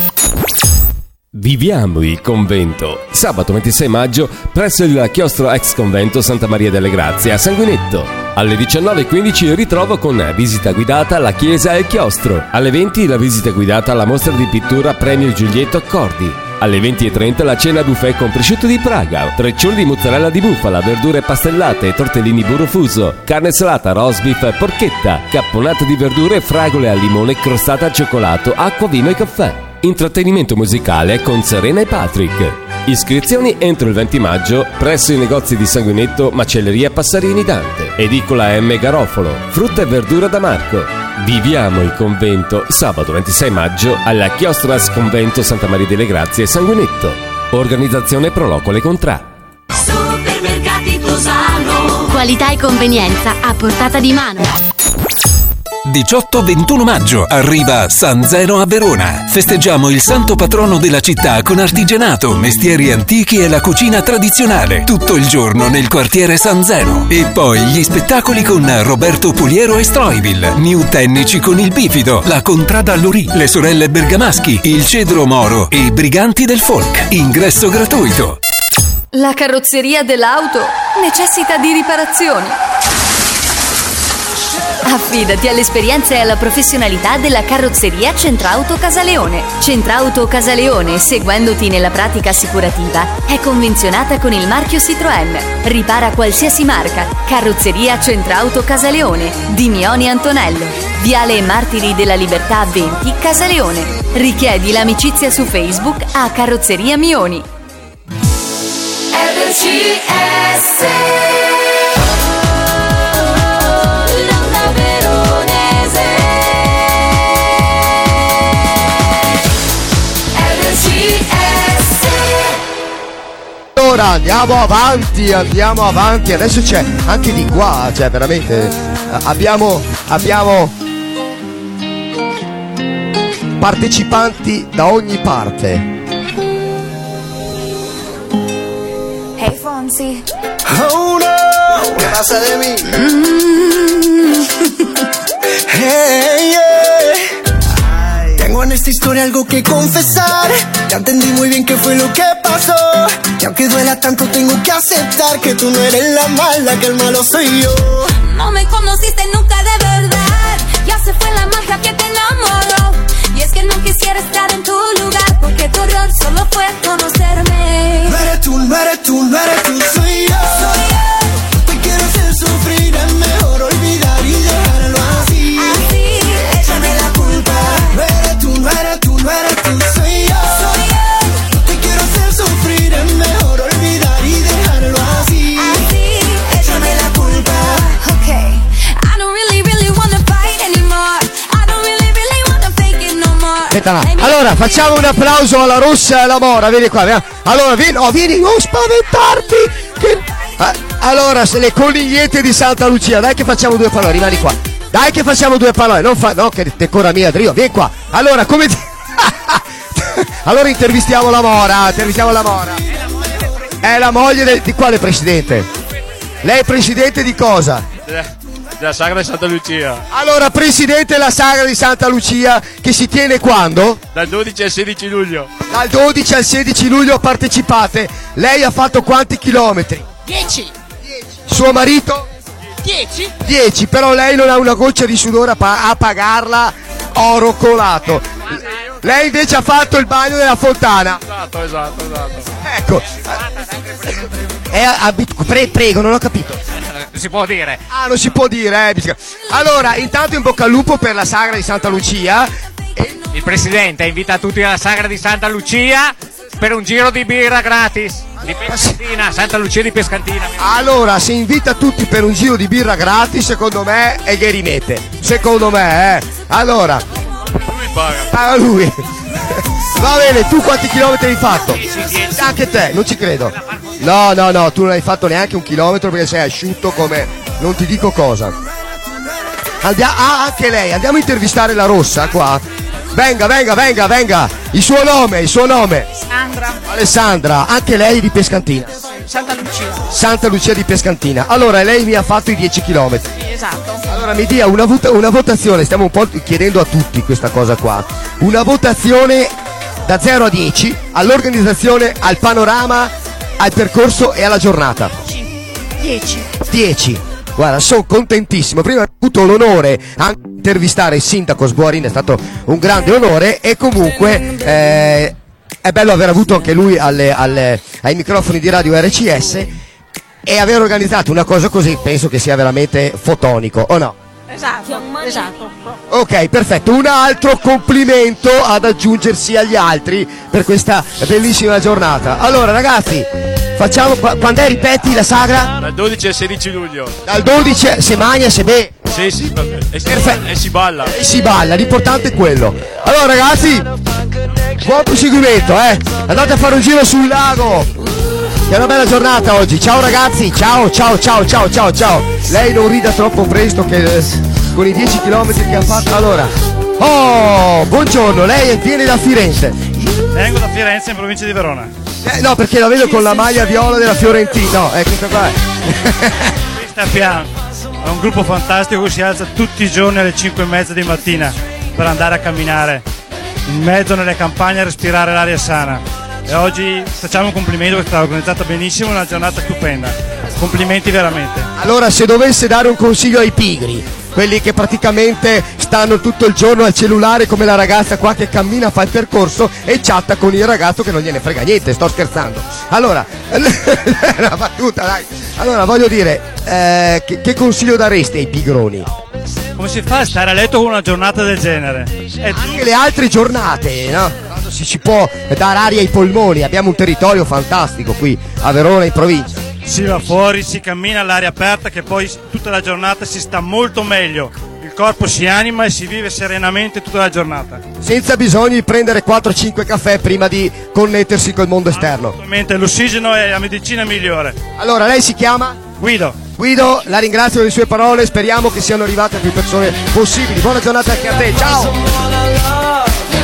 Viviamo il convento. Sabato 26 maggio presso il chiostro ex convento Santa Maria delle Grazie a Sanguinetto. Alle 19:15 il ritrovo con visita guidata alla chiesa e al chiostro. Alle 20 la visita guidata alla mostra di pittura Premio Giulietto Accordi. Alle 20:30 la cena buffet con prosciutto di Praga, treccioni di mozzarella di bufala, verdure pastellate, tortellini burro fuso, carne salata, roast beef, porchetta, capponata di verdure, fragole al limone, crostata al cioccolato, acqua, vino e caffè. Intrattenimento musicale con Serena e Patrick. Iscrizioni entro il 20 maggio presso i negozi di Sanguinetto, Macelleria Passarini Dante, Edicola M Garofalo, Frutta e Verdura da Marco. Viviamo il convento sabato 26 maggio alla chiostra ex convento Santa Maria delle Grazie Sanguinetto. Organizzazione Prolocole Contrà. Supermercati Tosano. Qualità e convenienza a portata di mano. 18-21 maggio arriva San Zeno a Verona. Festeggiamo il santo patrono della città con artigianato, mestieri antichi e la cucina tradizionale. Tutto il giorno nel quartiere San Zeno. E poi gli spettacoli con Roberto Puliero e Stroibil, New Tennici con il Bifido, la Contrada Lurì, le sorelle Bergamaschi, il Cedro Moro e i Briganti del Folk. Ingresso gratuito. La carrozzeria dell'auto necessita di riparazioni. Affidati all'esperienza e alla professionalità della carrozzeria Centrauto Casaleone. Centrauto Casaleone, seguendoti nella pratica assicurativa, è convenzionata con il marchio Citroën. Ripara qualsiasi marca. Carrozzeria Centrauto Casaleone, di Mioni Antonello, Viale Martiri della Libertà 20, Casaleone. Richiedi l'amicizia su Facebook a Carrozzeria Mioni. RCS Ora andiamo avanti. Adesso c'è anche di qua, cioè veramente abbiamo partecipanti da ogni parte. Hey Fonsi. Oh no, ¿qué pasa de mí? Hey, yeah. Tengo en esta historia algo que confesar. Ya entendí muy bien qué fue lo que pasó. Y aunque duela tanto tengo que aceptar que tú no eres la mala, que el malo soy yo. No me conociste nunca de verdad. Ya se fue la magia que te enamoró. Y es que no quisiera estar en tu lugar, porque tu error solo fue conocerme. No eres tú, no eres tú, no eres tú, soy yo. Te quiero hacer sufrir, es mejor olvidar y dejarlo así. Así, échame la culpa. No eres tú, no eres tú, no eres tú, soy yo. Te quiero hacer sufrir, es mejor olvidar y dejarlo así. Así, échame la culpa. Okay, I don't really wanna fight anymore. I don't really wanna fake it no more. Aspetta, allora facciamo un applauso alla Rossa e alla Mora, vieni qua, vieni. Allora vieni, non spaventarti. Allora, se le conigliette di Santa Lucia, dai che facciamo due parole, rimani qua. Dai che facciamo due parole, no che te cora mia Drio, vieni qua. Allora, come allora intervistiamo la Mora. È la moglie di quale presidente? Lei è presidente di cosa? Della Sagra di Santa Lucia. Allora, presidente della Sagra di Santa Lucia, che si tiene quando? Dal 12 al 16 luglio. Dal 12 al 16 luglio partecipate. Lei ha fatto quanti chilometri? 10. Suo marito? 10, però lei non ha una goccia di sudore a pagarla oro colato. Lei invece ha fatto il bagno della fontana. Esatto. Ecco. Prego, non ho capito. Si può dire. Ah, non si può dire, Allora, intanto in bocca al lupo per la Sagra di Santa Lucia. Il presidente invita tutti alla Sagra di Santa Lucia per un giro di birra gratis. Di Pescantina, Santa Lucia di Pescantina. Allora, se invita tutti per un giro di birra gratis, secondo me è Gherimete. Secondo me, Allora, lui paga lui. Va bene, tu quanti chilometri hai fatto? Anche te, non ci credo. No, tu non hai fatto neanche un chilometro perché sei asciutto come non ti dico cosa. Anche lei, andiamo a intervistare la Rossa qua. Venga. Il suo nome. Alessandra, anche lei di Pescantina. Santa Lucia di Pescantina. Allora, lei mi ha fatto i 10 chilometri. Esatto. Allora mi dia una votazione, stiamo un po' chiedendo a tutti questa cosa qua. Una votazione da 0 a 10 all'organizzazione, al panorama, al percorso e alla giornata. 10. Guarda, sono contentissimo. Prima ho avuto l'onore anche di intervistare il sindaco Sguarin, è stato un grande onore e comunque è bello aver avuto anche lui ai microfoni di Radio RCS e aver organizzato una cosa così, penso che sia veramente fotonico, o no? Esatto. Ok, perfetto, un altro complimento ad aggiungersi agli altri per questa bellissima giornata. Allora ragazzi, facciamo, quando è, ripeti, la sagra? Dal 12 al 16 luglio. Dal 12 se magna, se beve. Sì, e si balla. L'importante è quello. Allora ragazzi, buon proseguimento, andate a fare un giro sul lago. È una bella giornata oggi. Ciao ragazzi, ciao. Lei non rida troppo presto che con i 10 km che ha fatto. Allora, buongiorno, lei viene da Firenze. Vengo da Firenze, in provincia di Verona. No, perché la vedo con la maglia viola della Fiorentina. No, questa qua è. Questa Fian è un gruppo fantastico che si alza tutti i giorni alle 5:30 di mattina per andare a camminare in mezzo nelle campagne a respirare l'aria sana. E oggi facciamo un complimento perché è stata organizzata benissimo, una giornata stupenda. Complimenti veramente. Allora, se dovesse dare un consiglio ai pigri, quelli che praticamente stanno tutto il giorno al cellulare come la ragazza qua che cammina, fa il percorso e chatta con il ragazzo che non gliene frega niente, sto scherzando. Allora, una battuta, dai. Allora, voglio dire, che consiglio daresti ai pigroni? Come si fa a stare a letto con una giornata del genere? Anche le altre giornate, no? Si può dare aria ai polmoni, abbiamo un territorio fantastico qui a Verona in provincia. Si va fuori, si cammina all'aria aperta che poi tutta la giornata si sta molto meglio. Il il corpo si anima e si vive serenamente tutta la giornata. Senza bisogno di prendere 4-5 caffè prima di connettersi col mondo esterno. Assolutamente, l'ossigeno è la medicina migliore. Allora, lei si chiama? Guido. Guido, la ringrazio delle sue parole, speriamo che siano arrivate a più persone possibili. Buona giornata anche a te, ciao!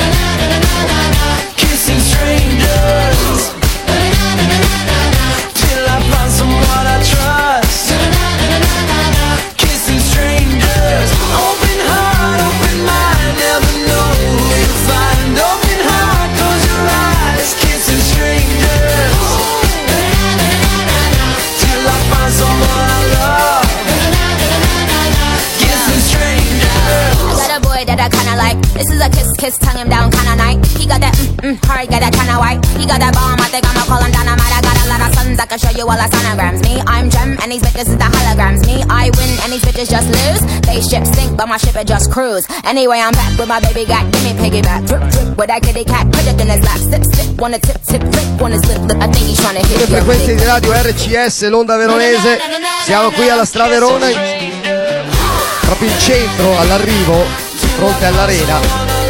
That I kinda like. This is a kiss, tongue him down kinda night. He got that hard, got that kinda white. He got that bomb, I think I'ma call him dynamite. I got a lot of sons, I can show you all the sonograms. Me, I'm Gem, and these bitches is the holograms. Me, I win, and these bitches just lose. They ship sink, but my ship it just cruise. Anyway, I'm back with my baby got, give me piggyback. Drip, drip, with that kitty cat, put it in his lap. Sip, sip, wanna tip, tip, flip, wanna slip, lip. I think he's trying to hit Le frequenze di radio RCS, l'onda veronese. Siamo qui alla Straverona, proprio in centro, all'arrivo, fronte all'arena.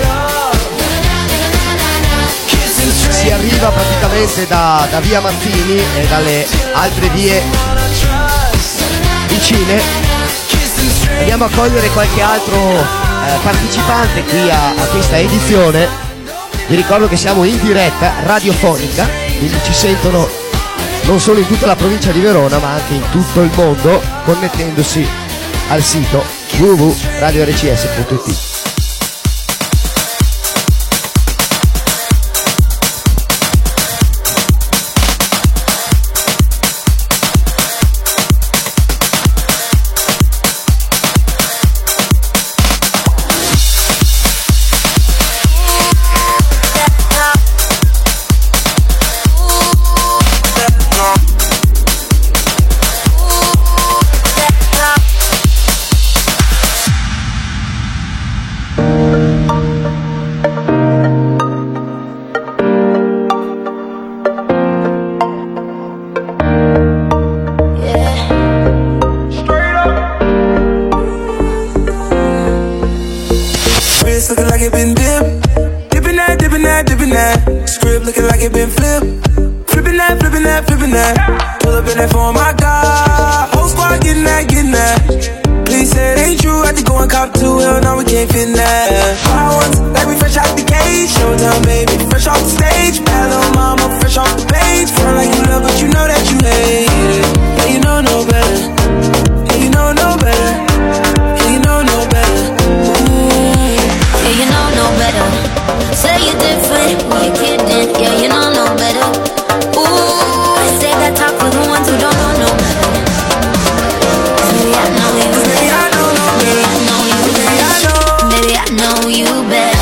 Si arriva praticamente da via Mazzini e dalle altre vie vicine. Andiamo a cogliere qualche altro partecipante qui a questa edizione. Vi ricordo che siamo in diretta radiofonica, quindi ci sentono non solo in tutta la provincia di Verona ma anche in tutto il mondo, connettendosi al sito www.radiorcs.it. Looking like it been dipped, dipping that, script looking like it been flipped, flipping that. Pull up in that phone, my God, whole squad getting that. Please say it ain't true, I had to go and cop two, hell no, we can't fit in that. I want like we fresh out the cage, showtime baby, fresh off the stage, bad little mama, fresh off the page, front like you love, but you know that you hate it. Yeah, you know no better. Yeah, you know no better. Yeah, you know no better. Yeah, you know no better. Say you're different, you're kidding. Yeah, you know no better. Ooh, I say that talk for the ones who don't know no better. Baby, I know you better. Baby, I know you better.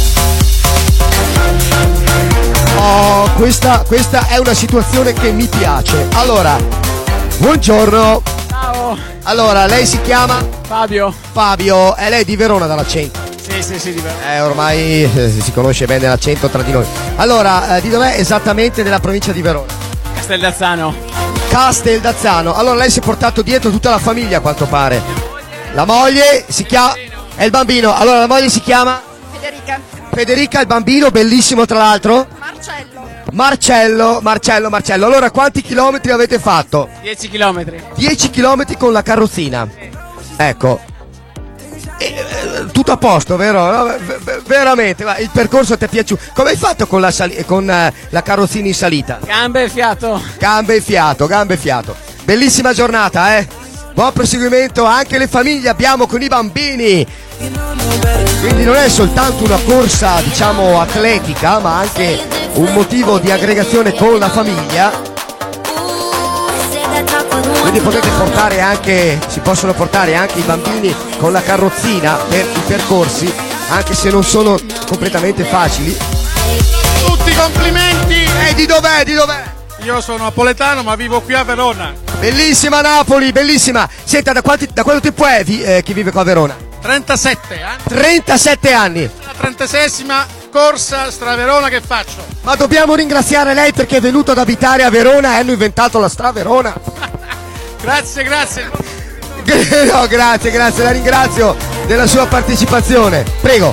Oh, questa è una situazione che mi piace. Allora, buongiorno. Ciao. Allora, lei si chiama? Fabio. Fabio, e lei è di Verona dall'accento? Sì, di Verona. Ormai si conosce bene l'accento tra di noi. Allora, di dov'è esattamente della provincia di Verona? Casteldazzano. Casteldazzano. Allora lei si è portato dietro tutta la famiglia a quanto pare. La moglie si chiama... È il bambino. Allora la moglie si chiama? Federica, il bambino, bellissimo tra l'altro. Marcello. Allora quanti chilometri avete fatto? 10 chilometri. 10 chilometri con la carrozzina. Ecco. Tutto a posto, vero? No, veramente, il percorso ti è piaciuto. Come hai fatto con la carrozzina in salita? Gambe e fiato. Bellissima giornata, eh? Buon proseguimento anche le famiglie abbiamo con i bambini. Quindi non è soltanto una corsa, diciamo, atletica, ma anche un motivo di aggregazione con la famiglia. Quindi si possono portare anche i bambini con la carrozzina per i percorsi, anche se non sono completamente facili. Tutti complimenti! Di dov'è? Io sono napoletano ma vivo qui a Verona. Bellissima Napoli, bellissima! Senta, da quanto tempo è che vive qua a Verona? 37 anni. 37 anni! La 36esima corsa Straverona che faccio. Ma dobbiamo ringraziare lei perché è venuto ad abitare a Verona e hanno inventato la Straverona. Grazie. No, grazie, la ringrazio. della sua partecipazione. Prego.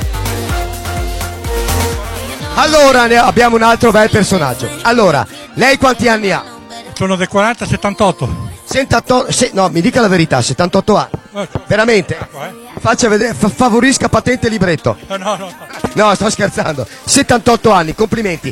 Allora abbiamo un altro bel personaggio. Allora, lei quanti anni ha? Sono del 40, 78. 78, no, mi dica la verità, 78 anni. Veramente? Faccia vedere, favorisca patente libretto. No, sto scherzando. 78 anni, complimenti.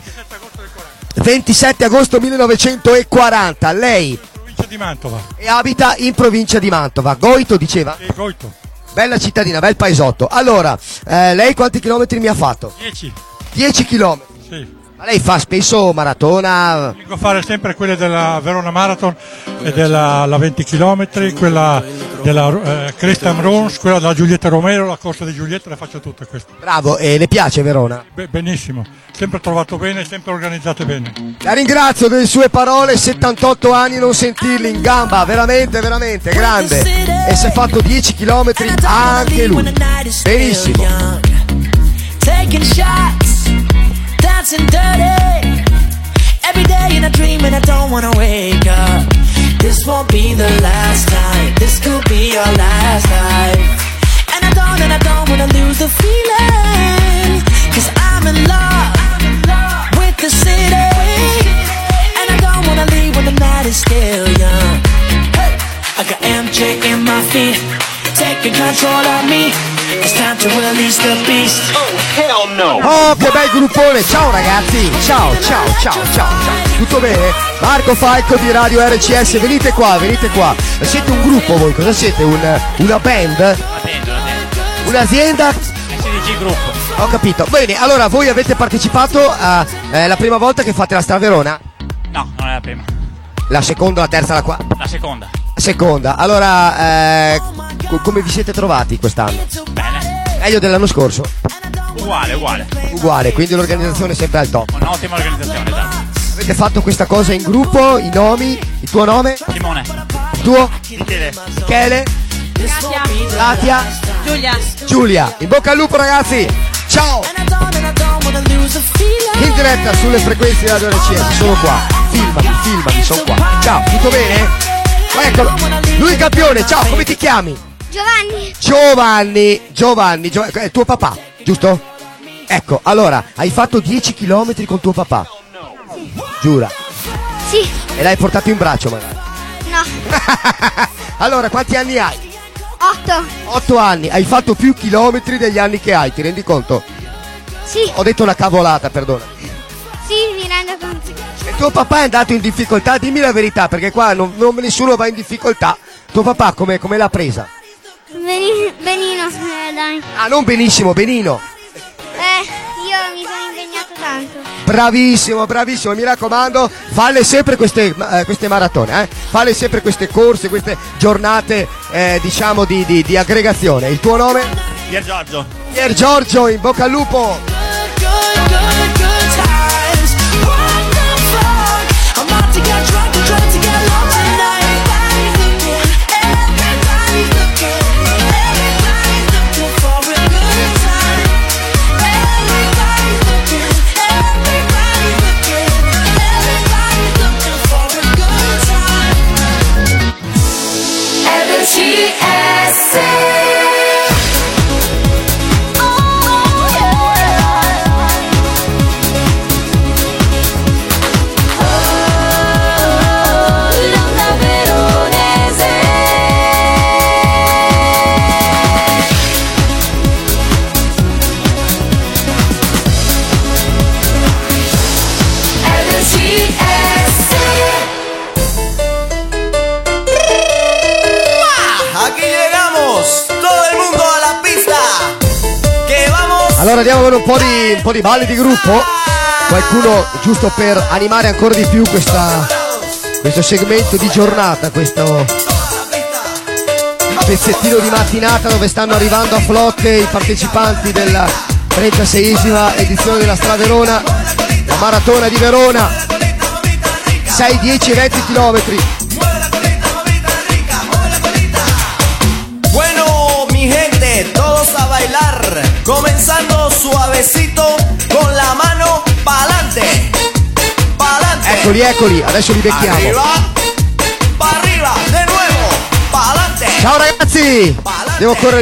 27 agosto 1940, lei Provincia di Mantova. E abita in provincia di Mantova. Goito diceva? Sì, Goito. Bella cittadina, bel paesotto. Allora, lei quanti chilometri mi ha fatto? 10. 10 chilometri? Sì. Ma lei fa spesso maratona? Vengo a fare sempre quelle della Verona Marathon e della 20 km, quella della Crestam Rons, quella della Giulietta Romero, la corsa di Giulietta, le faccio tutte queste. Bravo, e le piace Verona? Benissimo, sempre trovato bene, sempre organizzate bene. La ringrazio delle sue parole, 78 anni, non sentirli in gamba, veramente, veramente, grande. E si è fatto 10 km anche lui. Benissimo. Taking shots, dancing dirty. Every day in a dream and I don't wanna wake up. This won't be the last time. This could be your last life. And I don't wanna lose the feeling. 'Cause I'm in love with the city. And I don't wanna leave when the night is still young. Hey, I got MJ in my feet, taking control of me. It's time to release the beast. Oh, hell no. Oh, che bel gruppone. Ciao ragazzi. Ciao, ciao, ciao, ciao. Tutto bene? Marco Falco di Radio RCS. Venite qua, venite qua. Siete un gruppo voi? Cosa siete? Una band? Un'azienda? SDG Gruppo. Ho capito. Bene, allora voi avete partecipato la prima volta che fate la Straverona? No, non è la prima. La seconda, la terza, la quarta? La seconda. Seconda. Allora, come vi siete trovati quest'anno? Bene. Meglio dell'anno scorso? Uguale. Uguale, quindi l'organizzazione è sempre al top. Un'ottima organizzazione, esatto. Avete fatto questa cosa in gruppo, i nomi, il tuo nome? Simone. Il tuo? Michele. Katia. Giulia. In bocca al lupo ragazzi. Ciao. In diretta sulle frequenze di Radio RCS, sono qua. Filmami, sono qua. Ciao, tutto bene? Eccolo. Lui il campione, ciao, come ti chiami? Giovanni, è tuo papà, giusto? Ecco, allora, hai fatto 10 km con tuo papà? Sì. Giura? Sì. E l'hai portato in braccio magari? No. Allora, quanti anni hai? 8. 8 anni, hai fatto più chilometri degli anni che hai, ti rendi conto? Sì. Ho detto una cavolata, perdona. Sì, mi rendo conto. E tuo papà è andato in difficoltà? Dimmi la verità, perché qua nessuno va in difficoltà. Tuo papà come l'ha presa? Benino, dai. Ah, non benissimo, benino. Io mi sono impegnato tanto. Bravissimo, mi raccomando, falle sempre queste maratone, falle sempre queste corse, queste giornate, diciamo, di aggregazione. Il tuo nome? Pier Giorgio, in bocca al lupo. Allora andiamo con un po' di balli di gruppo. Qualcuno, giusto per animare ancora di più questo segmento di giornata, questo pezzettino di mattinata dove stanno arrivando a flotte i partecipanti della 36esima edizione della Straverona, la maratona di Verona, 6, 10 e 20 chilometri. Bueno, mi gente, todos a bailar, comenzando suavecito con la mano pa'lante, pa'lante. Eccoli, adesso li becchiamo. Arriba, de nuevo, pa'lante. Ciao ragazzi, devo correre